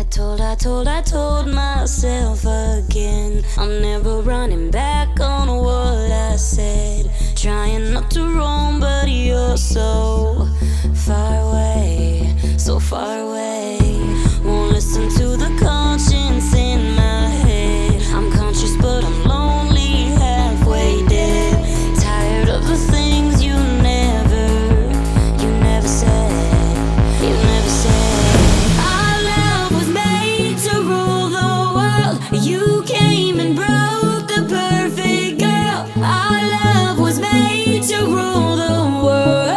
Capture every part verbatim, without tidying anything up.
told, I told, I told myself again, I'm never running back on what I said. Trying not to roam, but you're so far away, so far away. Won't listen to the conscience in my head. I'm conscious, but I'm lonely, halfway dead. Tired of the things you never, you never said, you never said. Our love was made to rule the world. You came and broke the perfect girl. Our love was made to rule the world.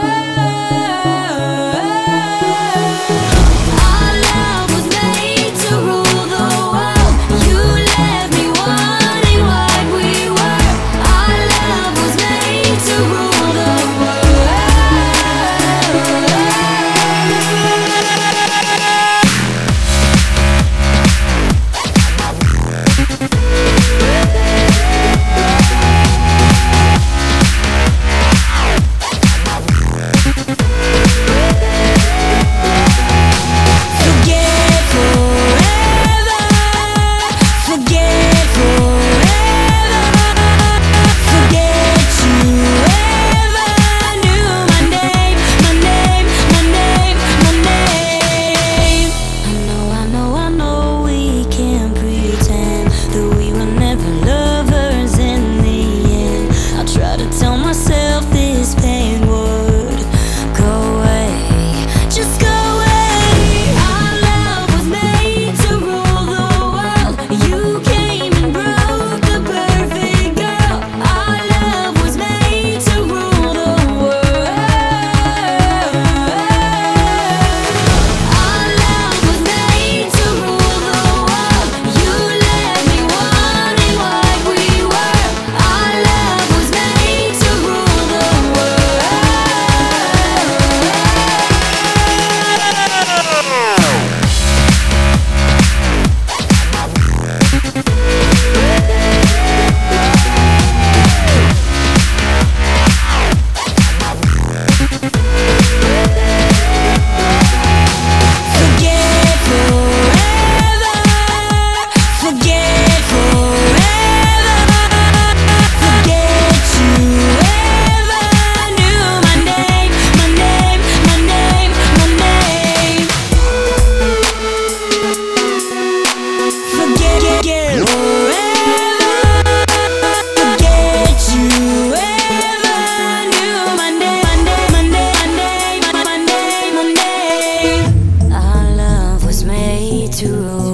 Our love was made to rule the world. You left me wanting what we were. Our love was made to rule the Forget forever, forget forever, forget you ever knew my name, my name, my name, my name. I know, I know, I know we can't pretend that we were never lovers in the end. I try to tell myself this pain would go away, just go away. Our love was made to rule the world. You came and broke the perfect girl. Our love was made to rule the world. Our love was made to rule the world. You left me wanting what we were. Our love was made to rule the Forget forever, forget forever, forget you ever knew my name, my name, my name, my name. Forget forever, forget you ever knew my name, my name, my name, my name, my name, my name. Our love was made to rule